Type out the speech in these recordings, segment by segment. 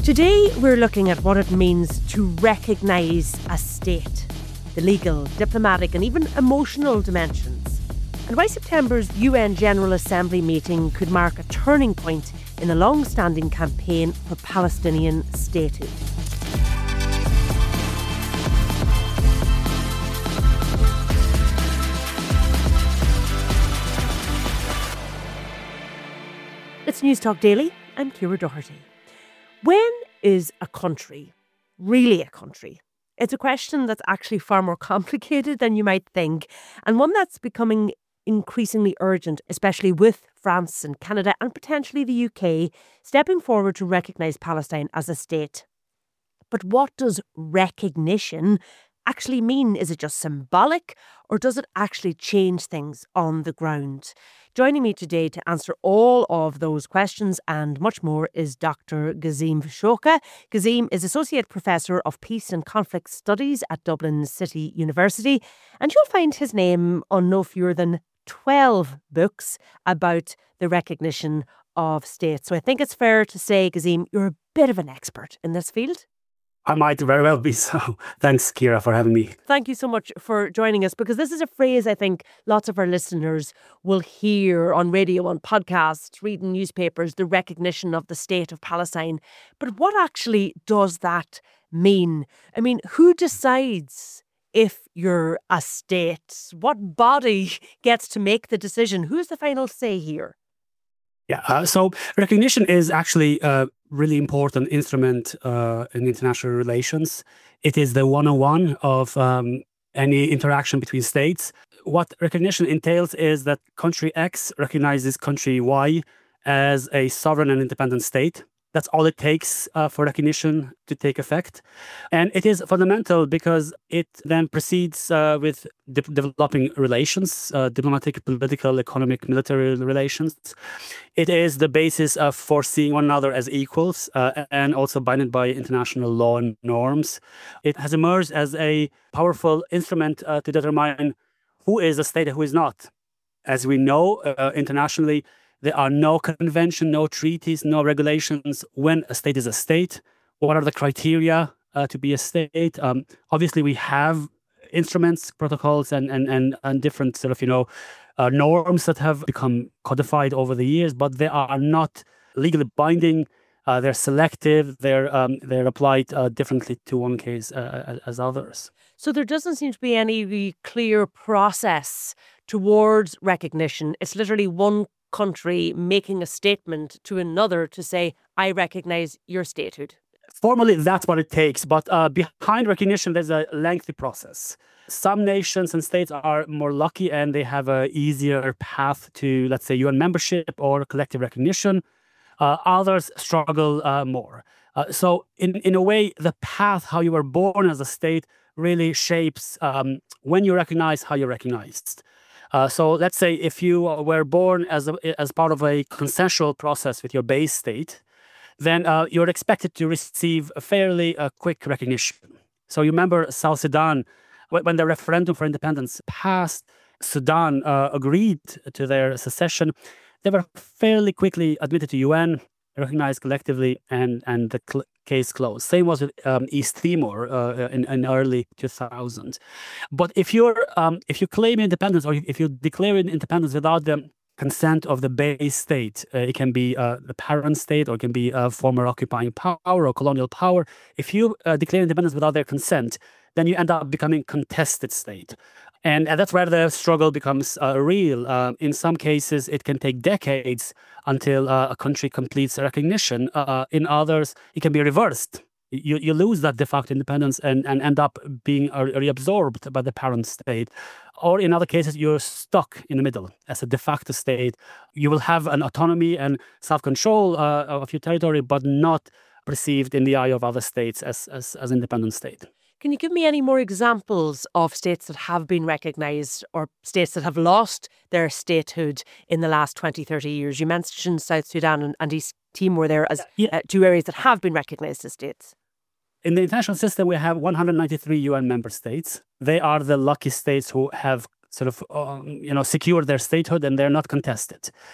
Today we're looking at what it means to recognise a state, the legal, diplomatic and even emotional dimensions, and why September's UN General Assembly meeting could mark a turning point in a long-standing campaign for Palestinian statehood. It's Newstalk Daily. I'm Ciara Doherty. When is a country really a country? It's a question that's actually far more complicated than you might think, and one that's becoming increasingly urgent, especially with France and Canada and potentially the UK stepping forward to recognise Palestine as a state. But what does recognition actually mean? Is it just symbolic, or does it actually change things on the ground? Joining me today to answer all of those questions and much more is Dr. Gazim Vishoka. Gazim is Associate Professor of Peace and Conflict Studies at Dublin City University, and you'll find his name on no fewer than 12 books about the recognition of states. So I think it's fair to say, Gazim, you're a bit of an expert in this field. I might very well be so. Thanks, Ciara, for having me. Thank you so much for joining us, because this is a phrase I think lots of our listeners will hear on radio, on podcasts, reading newspapers, the recognition of the state of Palestine. But what actually does that mean? I mean, who decides if you're a state? What body gets to make the decision? Who's the final say here? So recognition is actually a really important instrument in international relations. It is the 101 of any interaction between states. What recognition entails is that country X recognizes country Y as a sovereign and independent state. That's all it takes for recognition to take effect. And it is fundamental because it then proceeds with developing relations, diplomatic, political, economic, military relations. It is the basis of foreseeing one another as equals and also bounded by international law and norms. It has emerged as a powerful instrument to determine who is a state and who is not. As we know, internationally, there are no convention, no treaties, no regulations when a state is a state. What are the criteria to be a state? Obviously, we have instruments, protocols, and different sort of norms that have become codified over the years, but they are not legally binding. They're selective. They're applied differently to one case as others. So there doesn't seem to be any clear process towards recognition. It's literally one country making a statement to another to say, I recognise your statehood. Formally, that's what it takes. But behind recognition, there's a lengthy process. Some nations and states are more lucky and they have an easier path to, let's say, UN membership or collective recognition. Others struggle more. So in a way, the path, how you were born as a state, really shapes when you recognize, how you're recognized. So let's say if you were born as part of a consensual process with your base state, then you're expected to receive a fairly quick recognition. So you remember South Sudan, when the referendum for independence passed, Sudan agreed to their secession. They were fairly quickly admitted to UN, recognized collectively, and the case closed. Same was with East Timor in early 2000s. But if you claim independence, or if you declare independence without the consent of the base state, it can be the parent state, or it can be a former occupying power or colonial power. If you declare independence without their consent, then you end up becoming contested state. And that's where the struggle becomes real. In some cases, it can take decades until a country completes recognition. In others, it can be reversed. You lose that de facto independence and end up being reabsorbed by the parent state. Or in other cases, you're stuck in the middle as a de facto state. You will have an autonomy and self-control of your territory, but not perceived in the eye of other states as independent state. Can you give me any more examples of states that have been recognised or states that have lost their statehood in the last 20, 30 years? You mentioned South Sudan and East Timor there as two areas that have been recognised as states. In the international system, we have 193 UN member states. They are the lucky states who have sort of, secured their statehood and they're not contested.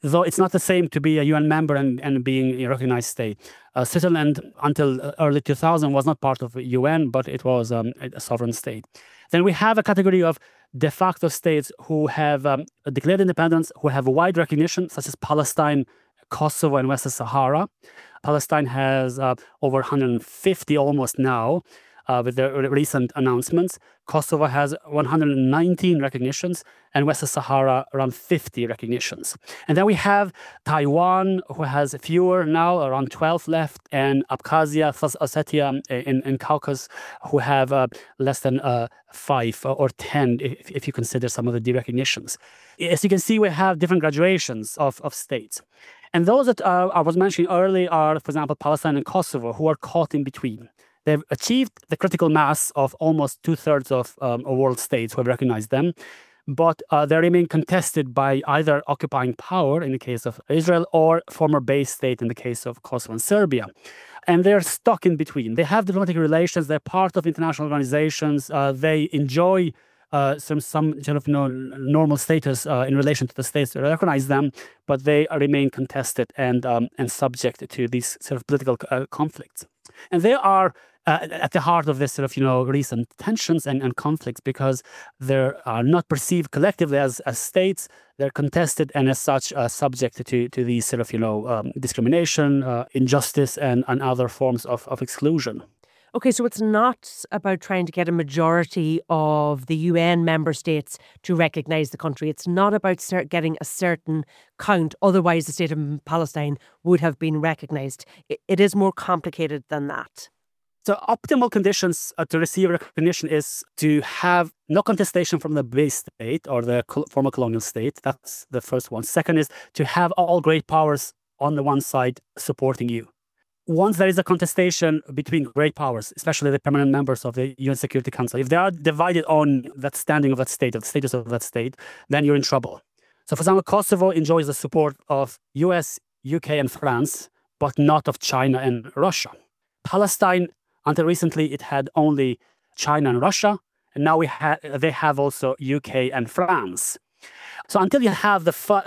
though it's not the same to be a UN member and being a recognized state. Switzerland, until early 2000, was not part of the UN, but it was a sovereign state. Then we have a category of de facto states who have declared independence, who have wide recognition, such as Palestine, Kosovo, and Western Sahara. Palestine has over 150 almost now, with their recent announcements. Kosovo has 119 recognitions, and Western Sahara around 50 recognitions. And then we have Taiwan, who has fewer now, around 12 left, and Abkhazia, South Ossetia in Caucasus, who have less than 5 or 10, if you consider some of the derecognitions. As you can see, we have different graduations of states. And those that I was mentioning earlier are, for example, Palestine and Kosovo, who are caught in between. They've achieved the critical mass of almost 2/3 of world states who have recognized them, but they remain contested by either occupying power in the case of Israel or former base state in the case of Kosovo and Serbia. And they're stuck in between. They have diplomatic relations, they're part of international organizations, they enjoy some sort of normal status in relation to the states that recognize them, but they remain contested and subject to these sort of political conflicts. And they are at the heart of this sort of recent tensions and conflicts because they are not perceived collectively as states. They're contested and as such subject to these sort of discrimination, injustice, and other forms of exclusion. Okay, so it's not about trying to get a majority of the UN member states to recognise the country. It's not about getting a certain count. Otherwise, the state of Palestine would have been recognised. It is more complicated than that. So optimal conditions to receive recognition is to have no contestation from the base state or the former colonial state. That's the first one. Second is to have all great powers on the one side supporting you. Once there is a contestation between great powers, especially the permanent members of the UN Security Council, if they are divided on that standing of that state, of the status of that state, then you're in trouble. So, for example, Kosovo enjoys the support of US, UK, and France, but not of China and Russia. Palestine, until recently, it had only China and Russia, and now they have also UK and France. So until you have the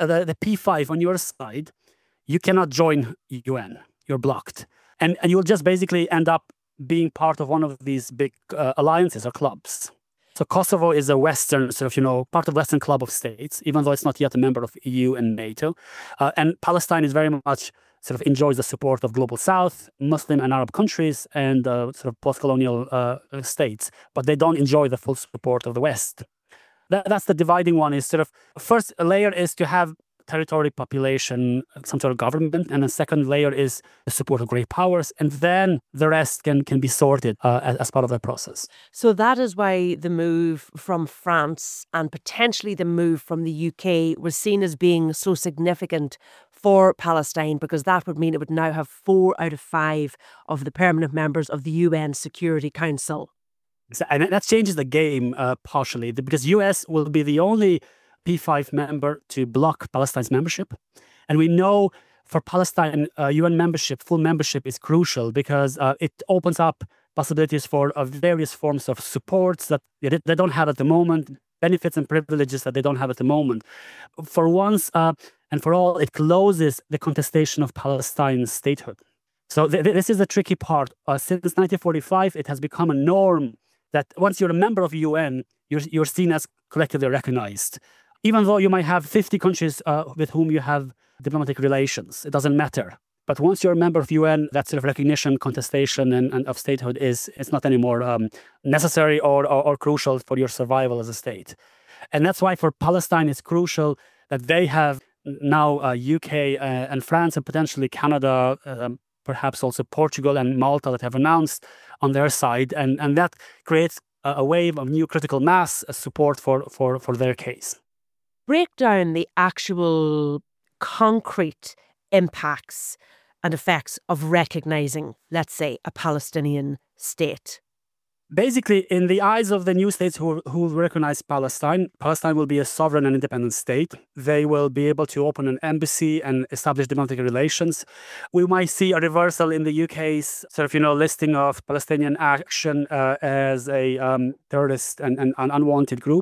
P5 on your side, you cannot join UN. You're blocked. And you'll just basically end up being part of one of these big alliances or clubs. So Kosovo is a Western, sort of, part of Western club of states, even though it's not yet a member of EU and NATO. And Palestine is very much sort of enjoys the support of global South, Muslim and Arab countries, and sort of post-colonial states. But they don't enjoy the full support of the West. That's the dividing one. Is sort of first layer is to have territory, population, some sort of government, and the second layer is the support of great powers, and then the rest can be sorted as part of that process. So that is why the move from France and potentially the move from the UK was seen as being so significant for Palestine, because that would mean it would now have 4 out of 5 of the permanent members of the UN Security Council. And that changes the game partially, because US will be the only P5 member to block Palestine's membership. And we know for Palestine, UN membership, full membership is crucial because it opens up possibilities for various forms of supports that they don't have at the moment, benefits and privileges that they don't have at the moment. For once and for all, it closes the contestation of Palestine's statehood. So this is the tricky part. Since 1945, it has become a norm that once you're a member of UN, you're seen as collectively recognized. Even though you might have 50 countries with whom you have diplomatic relations, it doesn't matter. But once you're a member of UN, that sort of recognition, contestation, and of statehood it's not anymore necessary or crucial for your survival as a state. And that's why for Palestine, it's crucial that they have now UK and France and potentially Canada, perhaps also Portugal and Malta that have announced on their side. And that creates a wave of new critical mass support for their case. Break down the actual concrete impacts and effects of recognising, let's say, a Palestinian state. Basically, in the eyes of the new states who recognize Palestine, Palestine will be a sovereign and independent state. They will be able to open an embassy and establish diplomatic relations. We might see a reversal in the UK's sort of, listing of Palestinian action as a terrorist and unwanted group.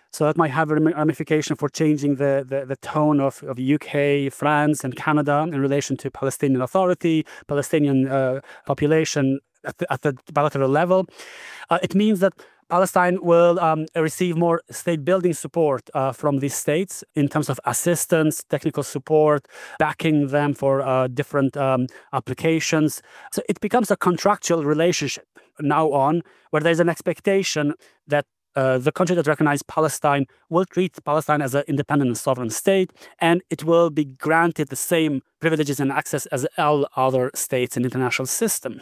So that might have a ramification for changing the tone of UK, France, and Canada in relation to Palestinian Authority, Palestinian population at the bilateral level. It means that Palestine will receive more state building support from these states in terms of assistance, technical support, backing them for different applications. So it becomes a contractual relationship now on, where there's an expectation that the country that recognizes Palestine will treat Palestine as an independent and sovereign state, and it will be granted the same privileges and access as all other states in the international system.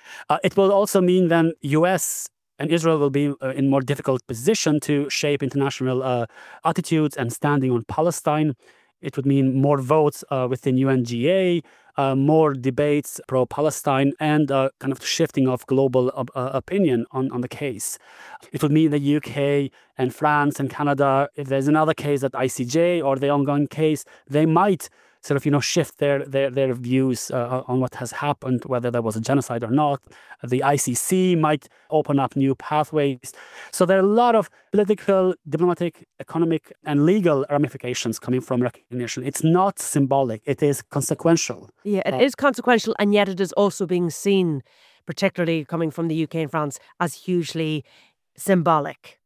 It will also mean then US and Israel will be in more difficult position to shape international attitudes and standing on Palestine. It would mean more votes within UNGA, more debates pro-Palestine, and kind of shifting of global opinion on the case. It would mean the UK and France and Canada, if there's another case at ICJ or the ongoing case, they might sort of shift their views on what has happened, whether there was a genocide or not. The ICC might open up new pathways. So there are a lot of political, diplomatic, economic, and legal ramifications coming from recognition. It's not symbolic; it is consequential. Yeah, it is consequential, and yet it is also being seen, particularly coming from the UK and France, as hugely symbolic.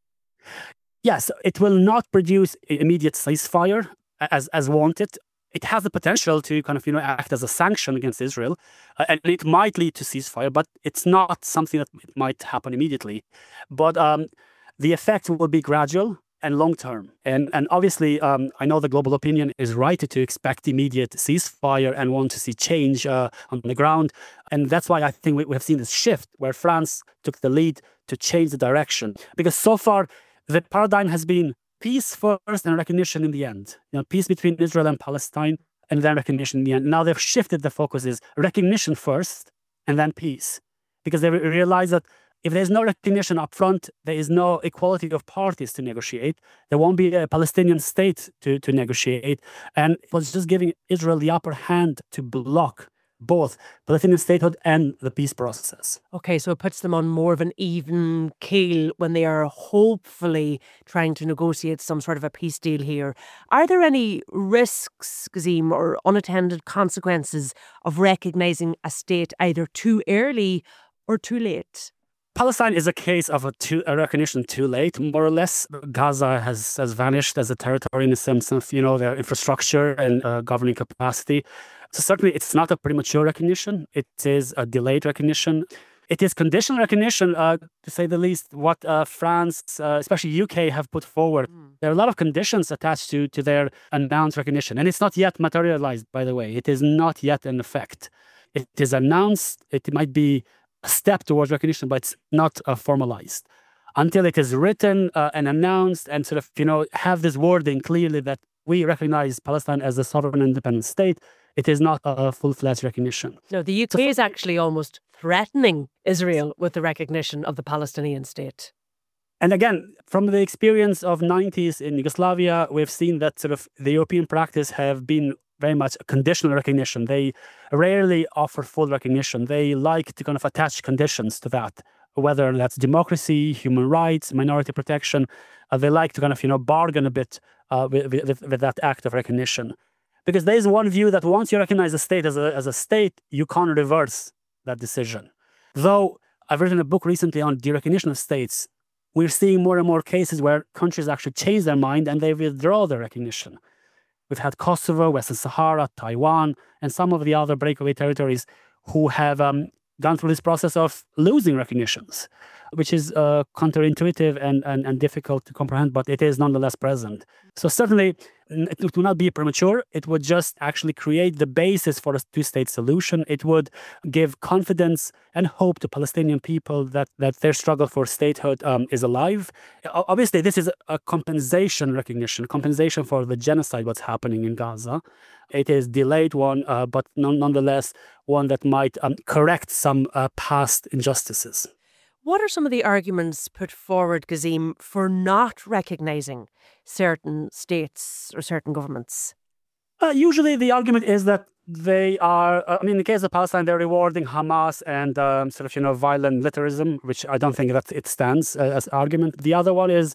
Yes, it will not produce immediate ceasefire as wanted. It has the potential to kind of act as a sanction against Israel, and it might lead to ceasefire, but it's not something that might happen immediately. But the effect will be gradual and long term. And obviously, I know the global opinion is right to expect immediate ceasefire and want to see change on the ground. And that's why I think we have seen this shift where France took the lead to change the direction. Because so far, the paradigm has been peace first and recognition in the end. Peace between Israel and Palestine, and then recognition in the end. Now they've shifted the focus is recognition first and then peace. Because they realize that if there's no recognition up front, there is no equality of parties to negotiate. There won't be a Palestinian state to negotiate. And it was just giving Israel the upper hand to block both Palestinian statehood and the peace process. Okay, so it puts them on more of an even keel when they are hopefully trying to negotiate some sort of a peace deal here. Are there any risks, Gazim, or unattended consequences of recognising a state either too early or too late? Palestine is a case of a recognition too late, more or less. Gaza has vanished as a territory in the sense of, their infrastructure and governing capacity. So certainly it's not a premature recognition. It is a delayed recognition. It is conditional recognition, to say the least, what France, especially UK, have put forward. There are a lot of conditions attached to their announced recognition. And it's not yet materialized, by the way. It is not yet in effect. It is announced. It might be a step towards recognition, but it's not formalized. Until it is written and announced and sort of, have this wording clearly that we recognize Palestine as a sovereign and independent state, it is not a full-fledged recognition. No, the UK is actually almost threatening Israel with the recognition of the Palestinian state. And again, from the experience of 90s in Yugoslavia, we've seen that sort of the European practice have been very much conditional recognition. They rarely offer full recognition. They like to kind of attach conditions to that, whether that's democracy, human rights, minority protection. They like to kind of, bargain a bit with that act of recognition. Because there is one view that once you recognize a state as a state, you can't reverse that decision. Though I've written a book recently on derecognition of states, we're seeing more and more cases where countries actually change their mind and they withdraw their recognition. We've had Kosovo, Western Sahara, Taiwan, and some of the other breakaway territories who have gone through this process of losing recognitions, which is counterintuitive and difficult to comprehend, but it is nonetheless present. So certainly, it would not be premature. It would just actually create the basis for a two-state solution. It would give confidence and hope to Palestinian people that their struggle for statehood is alive. Obviously, this is a compensation recognition, compensation for the genocide, what's happening in Gaza. It is delayed one, but nonetheless one that might correct some past injustices. What are some of the arguments put forward, Gazim, for not recognising certain states or certain governments? Usually the argument is that they are, in the case of Palestine, they're rewarding Hamas and violent militarism, which I don't think that it stands as argument. The other one is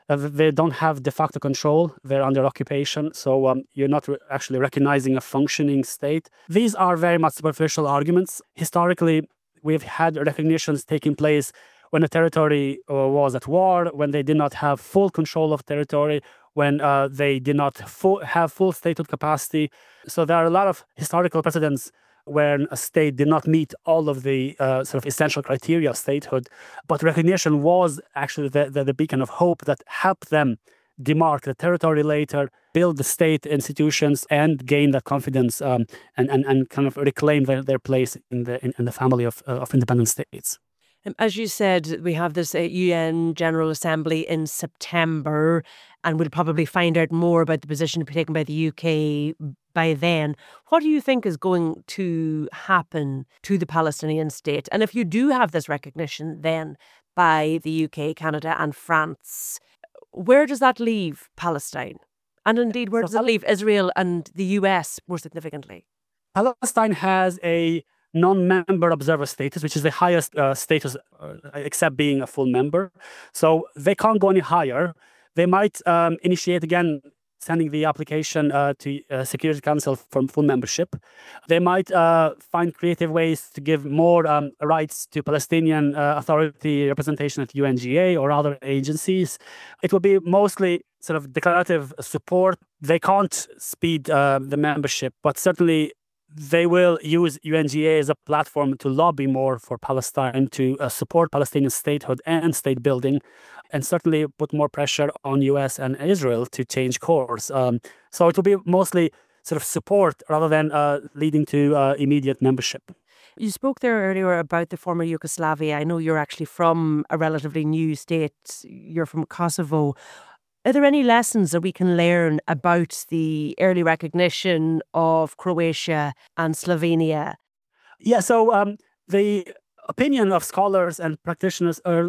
They don't have de facto control. They're under occupation. So you're not actually recognizing a functioning state. These are very much superficial arguments. Historically, we've had recognitions taking place when a territory was at war, when they did not have full control of territory, when they did not have full statehood capacity. So there are a lot of historical precedents when a state did not meet all of the sort of essential criteria of statehood. But recognition was actually the beacon of hope that helped them demark the territory later, build the state institutions, and gain that confidence and kind of reclaim their place in the family of independent states. As you said, we have this UN General Assembly in September, and we'll probably find out more about the position taken by the UK by then. What do you think is going to happen to the Palestinian state? And if you do have this recognition then by the UK, Canada and France, where does that leave Palestine? And indeed, where does it leave Israel and the US more significantly? Palestine has a non-member observer status, which is the highest status except being a full member. So they can't go any higher. They might initiate again sending the application to Security Council for full membership. They might find creative ways to give more rights to Palestinian Authority representation at UNGA or other agencies. It will be mostly sort of declarative support. They can't speed the membership, but certainly they will use UNGA as a platform to lobby more for Palestine, to support Palestinian statehood and state building, and certainly put more pressure on US and Israel to change course. So it will be mostly sort of support rather than leading to immediate membership. You spoke there earlier about the former Yugoslavia. I know you're actually from a relatively new state. You're from Kosovo. Are there any lessons that we can learn about the early recognition of Croatia and Slovenia? Yeah, so the opinion of scholars and practitioners in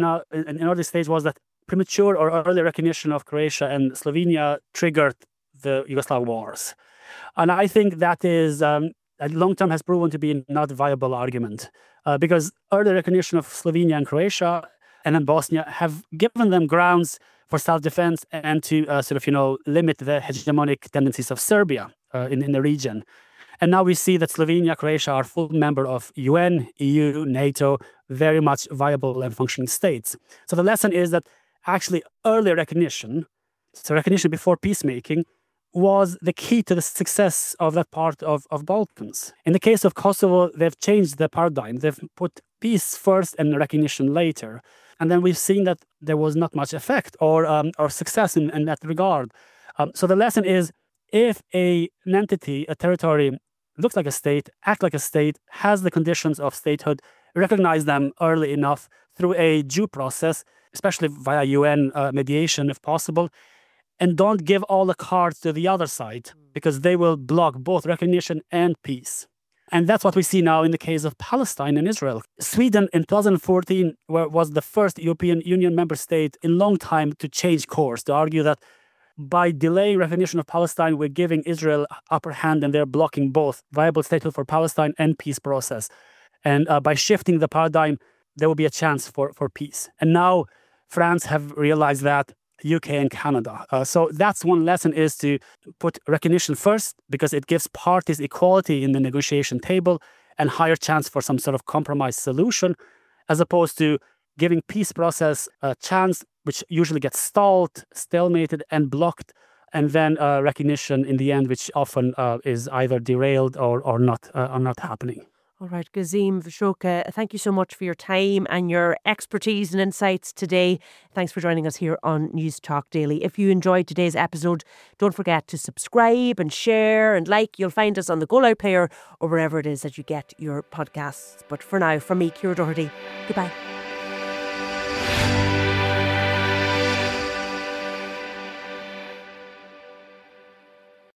early stage was that premature or early recognition of Croatia and Slovenia triggered the Yugoslav wars. And I think that is, long term has proven to be not a viable argument because early recognition of Slovenia and Croatia and then Bosnia have given them grounds for self-defense and to limit the hegemonic tendencies of Serbia in the region. And now we see that Slovenia, Croatia are full member of UN, EU, NATO, very much viable and functioning states. So the lesson is that actually early recognition, so recognition before peacemaking, was the key to the success of that part of Balkans. In the case of Kosovo, they've changed the paradigm. They've put peace first and recognition later. And then we've seen that there was not much effect or success in that regard. So the lesson is, if an entity, a territory, looks like a state, acts like a state, has the conditions of statehood, recognize them early enough through a due process, especially via UN mediation if possible, and don't give all the cards to the other side because they will block both recognition and peace. And that's what we see now in the case of Palestine and Israel. Sweden in 2014 was the first European Union member state in a long time to change course, to argue that by delaying recognition of Palestine, we're giving Israel upper hand and they're blocking both viable statehood for Palestine and peace process. And by shifting the paradigm, there will be a chance for peace. And now France have realized that, UK and Canada. So that's one lesson, is to put recognition first because it gives parties equality in the negotiation table and higher chance for some sort of compromise solution, as opposed to giving peace process a chance, which usually gets stalled, stalemated and blocked, and then recognition in the end, which often is either derailed or not happening. All right, Gazim Vishoka, thank you so much for your time and your expertise and insights today. Thanks for joining us here on News Talk Daily. If you enjoyed today's episode, don't forget to subscribe and share and like. You'll find us on the Go Loud player or wherever it is that you get your podcasts. But for now, from me, Ciara Doherty, goodbye.